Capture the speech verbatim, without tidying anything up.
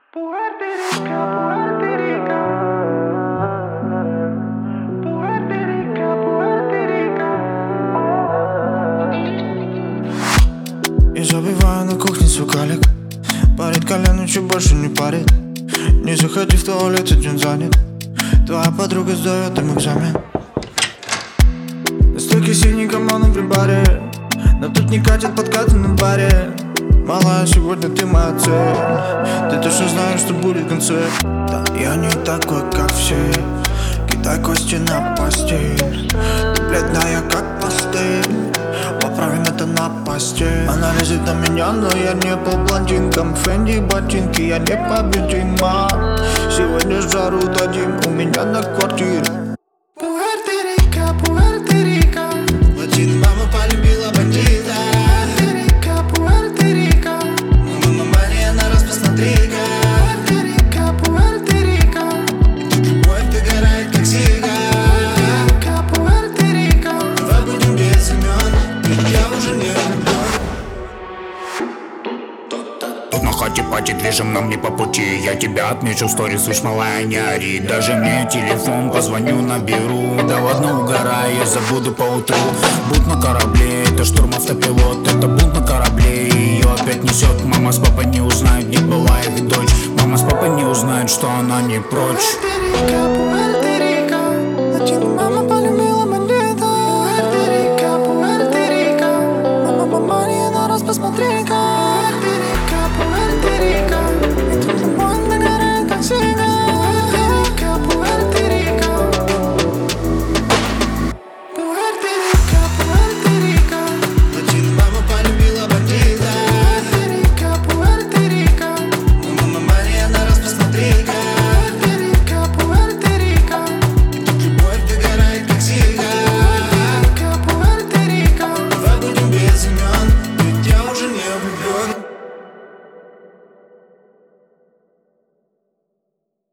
Пуэрто-Рико, Пуэрто-Рико. Пуэрто-Рико, Пуэрто-Рико. Я забиваю на кухне свой калик. Парит колено, чуть больше не парит. Не заходи в туалет, один занят. Твоя подруга сдает им экзамен. На стойке синий камон при баре, но тут не катят подкаты на баре. Малая, сегодня ты моя цель. Ты точно знаешь, что будет концерт. Да, я не такой, как все. Кидай кости на постель. Ты бледная, как пастель. Поправим это на постель. Она лезет на меня, но я не по блондинкам. Фенди ботинки, я непобедима. Сегодня жару дадим у меня на квартире. Пуэрто-Рико, Пуэрто-Рико. Один мама полюбила бандита. Пуэрто-Рико, Пуэрто-Рико. Мама Мария на раз посмотри-ка. Пуэрто-Рико, Пуэрто-Рико. Тут любовь догорает, как сига. Пуэрто-Рико, Пуэрто-Рико. Давай будем без имен, я уже не влюблен. Тут на хате пати, движем нам не по пути. Я тебя отмечу в сторис, слышь, малая, не ори. Даже мне телефон, позвоню, наберу. Да ладно, угорай, я забуду поутру. Будь на корабле, это штурм автопилот. Это бунт на корабле, ее опять несет. Мама с папой не узнают, не была их дочь. Мама с папой не узнают, что она не прочь. Пуэрто-Рико, Пуэрто-Рико.